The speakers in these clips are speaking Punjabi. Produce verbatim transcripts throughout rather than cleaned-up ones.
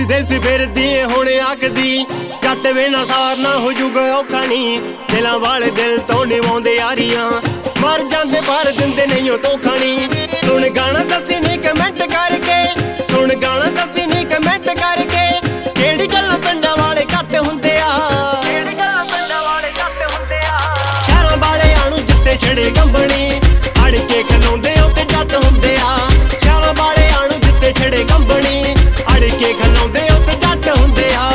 ਦੇਸੀ ਦੇਸੀ ਫਿਰਦੀ ਏ ਹੁਣ ਆਖਦੀ ਜੱਟ ਵੇਨਾ ਸਾਰ ਨਾ ਹੋ ਜੂਗਾ ਔਖਾ ਨੀ। ਦਿਲਾਂ ਵਾਲੇ ਦਿਲ ਤੋਂ ਨਿਵਾਉਂਦੇ ਯਾਰੀਆਂ ਮਰ ਜਾਂਦੇ ਪਰ ਦਿੰਦੇ ਨਹੀਂ ਉਹ ਧੋਖਾ ਨੀ। ਸੁਣ ਗਾਣਾ ਦੱਸੀ ਨੀ ਕਮੈਂਟ ਕਰਕੇ, ਸੁਣ ਗਾਣਾ ਦੱਸੀ ਨੀ ਕਮੈਂਟ ਕਰਕੇ ਕਿਹੜੀ ਗੱਲ ਪਿੰਡਾਂ ਵਾਲੇ ਘੱਟ ਹੁੰਦੇ ਆ, ਕਿਹੜੀ ਗੱਲ ਪਿੰਡਾਂ ਵਾਲੇ ਘੱਟ ਹੁੰਦੇ ਆ। ਸ਼ਹਿਰਾਂ ਵਾਲਿਆਂ ਨੂੰ ਜਿੱਥੇ ਛੜੇ ਕੰਬਣੀ ਅੜ ਕੇ ਖਲੋਂਦੇ ਉੱਤੇ ਜੱਟ ਹੁੰਦੇ ਆ। ਸ਼ਹਿਰਾਂ ਵਾਲਿਆਂ ਨੂੰ ਜਿੱਥੇ ਛੜੇ ਕੰਬਣੀ ਅੜ ਕੇ ਖਲੋਂਦੇ ਉੱਤੇ ਜੱਟ ਹੁੰਦੇ ਆ।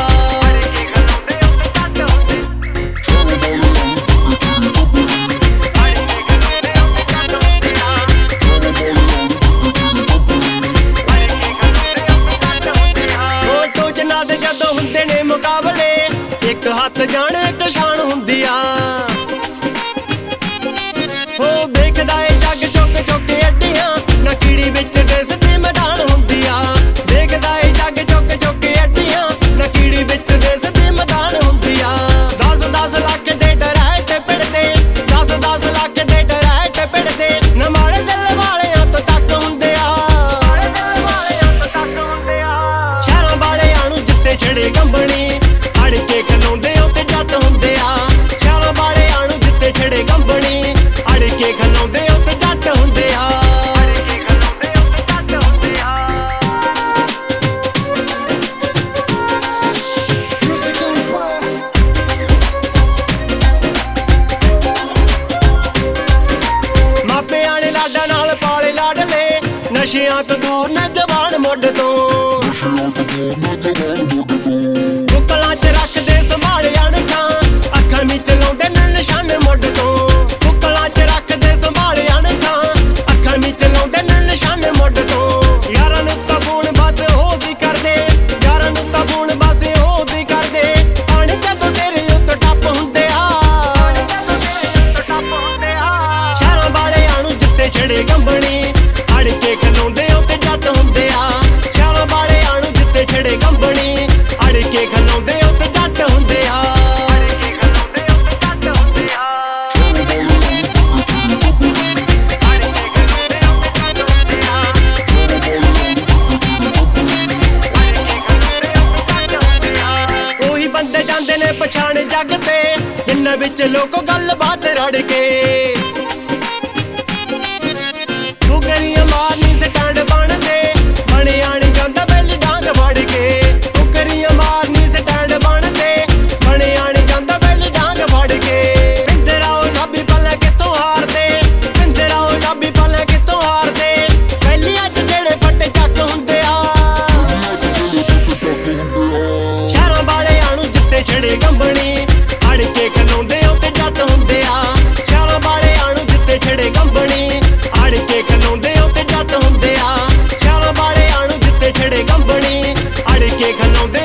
ਜਦੋਂ ਹੁੰਦੇ ਨੇ ਮੁਕਾਬਲੇ ਇੱਕ ਹੱਥ ਜਾਣ ਇੱਕ ਸ਼ਾਨ ਹੁੰਦੀ ਆ। ਉਹ ਵੇਖਦਾ ਏ ਜੱਗ ਚੁੱਕ ਚੁੱਕ ਅੱਡੀਆਂ ਨਾ ਕੀੜੀ ਵਿੱਚ ਦੇਸ ਦੀ ਮੈਦਾਨ ਹੁੰਦੀ ਆ। ਵੇਖਦਾ ਏ ਜੱਗ ਚੁੱਕ ਚੁੱਕ ਅੱਡੀਆਂ ਨਾ ਕੀੜੀ ਵਿੱਚ ਦੇਸ ਦੀ ਮੈਦਾਨ ਹੁੰਦੀ ਆ। ਦਸ ਦਸ ਲੱਖ ਦੇ ਡਰਾਇਟ ਪਿੜਦੇ, ਦਸ ਦਸ ਲੱਖ ਦੇ ਡਰਾਇਟ ਪਿੜਦੇ ਨਾ ਮਾੜੇ ਦਿਲ ਵਾਲਿਆਂ ਤੋਂ ਤੱਕ ਹੁੰਦੇ ਆ, ਮਾੜੇ ਦਿਲ ਵਾਲਿਆਂ ਤੋਂ ਤੱਕ ਹੁੰਦੇ ਆ। ਸ਼ਹਿਰਾਂ ਵਾਲਿਆਂ ਨੂੰ ਜਿੱਥੇ ਛੜੇ ਕੰਬਣੀ ਅੜ ਕੇ ਖਲੋਂਦੇ ਉੱਤੇ ਜੱਟ ਹੁੰਦੇ ਆ। ਸ਼ਹਿਰਾਂ ਵਾਲਿਆਂ ਨੂੰ ਜਿੱਥੇ ਛੜੇ ਕੰਬਣੀ ਅੜ ਕੇ ਖਲੋਂਦੇ ਉੱਤੇ ਜੱਟ ਹੁੰਦੇ ਆ। ਮਾਪਿਆਂ ਨੇ ਲਾਡਾਂ ਨਾਲ ਪਾਲੇ ਲਾਡਲੇ ਨਸ਼ਿਆਂ ਤੋਂ ਦੂਰ ਨਾ ਜਵਾਨ ਮੁੱਢ ਤੋਂ। ਬੁੱਕਲਾਂ ਚ ਰੱਖਦੇ ਸੰਭਾਲੇ ਅਣਖਾਂ ਅੱਖਾਂ ਵਿੱਚ ਲਾਉਂਦੇ ਨੇ ਨਿਸ਼ਾਨ ਮੁੱਢ ਤੋਂ। ਬੁੱਕਲਾਂ ਚ ਰੱਖਦੇ ਸੰਭਾਲੇ ਅਣਖਾਂ ਅੱਖਾਂ ਵਿੱਚ ਲਾਉਂਦੇ ਨੇ ਨਿਸ਼ਾਨ ਮੁੱਢ ਤੋਂ। ਯਾਰਾਂ ਨੂੰ ਤਾਂ ਫੋਨ ਬਸ ਹੋਦੀ ਕਰਦੇ, ਯਾਰਾਂ ਨੂੰ ਤਾਂ ਫੋਨ ਬਸ ਹੋਦੀ ਕਰਦੇ ਪਾਣੀ ਜਦੋਂ ਤੇਰੇ ਉੱਤੇ ਟੱਪ ਹੁੰਦੇ ਆ, ਪਾਣੀ ਜਦੋਂ ਤੇਰੇ ਉੱਤੇ ਟੱਪ ਹੁੰਦੇ ਆ। ਸ਼ਹਿਰਾਂ ਵਾਲਿਆਂ ਨੂੰ ਜਿੱਥੇ ਛੜੇ ਕੰਬਣੀ ਅੜ ਕੇ ਖਲੋਂਦੇ ਉੱਤੇ ਜੱਟ ਹੁੰਦੇ ਆ। ਸ਼ਹਿਰਾਂ ਵਾਲਿਆਂ ਨੂੰ ਜਿੱਥੇ ਛੜੇ ਕੰਬਣੀ ਅੜ ਕੇ ਖਲੋਂਦੇ ਉੱਤੇ ਜੱਟ ਹੁੰਦੇ ਆ। ਉਹੀ ਬੰਦੇ ਜਾਂਦੇ ਨੇ ਪਛਾਣ ਜੱਗ ਤੇ ਜਿੰਨਾਂ ਵਿੱਚ ਲੋਕੋ ਗੱਲਬਾਤ ਰੜ ਕੇ। ਤੂੰ ਕਰੀਆਂ ਮਾਰਨੀ ਸਟੈਂਡ ਬਣਦੇ ਬਣਿਆ ਨੀ ਜਾਂਦਾ ਬੈਲੀ ਡਾਂਗ ਵੜ ਕੇ। ਤੂੰ ਕਰੀਆਂ ਮਾਰਨੀ ਸਟੈਂਡ ਬਣਦੇ ਬਣਿਆ ਨੀ ਜਾਂਦਾ ਬੈਲੀ ਡਾਂਗ ਵੜ ਕੇ। ਪਿੰਦਰਾਓ ਨਾਭੀ ਪੱਲੇ ਕਿੱਥੋਂ ਹਾਰਦੇ, ਪਿੰਦਰਾਓ ਨਾਭੀ ਪੱਲੇ ਕਿੱਥੋਂ ਹਾਰਦੇ ਬੈਲੀ ਅੱਜ ਜਿਹੜੇ ਫੱਟੇ ਚੱਕ ਹੁੰਦੇ ਆ। ਸ਼ਹਿਰਾਂ ਵਾਲਿਆਂ ਨੂੰ ਜਿੱਥੇ ਛੜੇ ਕੰਬਣੀ ਅੜ ਕੇ ਖਲੋਂਦੇ ਉੱਤੇ ਜੱਟ ਹੁੰਦੇ ਆ। ਸ਼ਹਿਰਾਂ ਵਾਲਿਆਂ ਨੂੰ ਜਿੱਥੇ ਛੜੇ ਕੰਬਣੀ ਅੜ ਕੇ ਖਲੋਂਦੇ ਉੱਤੇ ਜੱਟ ਹੁੰਦੇ ਆ। ਸ਼ਹਿਰਾਂ ਵਾਲਿਆਂ ਨੂੰ ਜਿੱਥੇ ਛੜੇ ਕੰਬਣੀ ਅੜ ਕੇ ਖਲੋਂਦੇ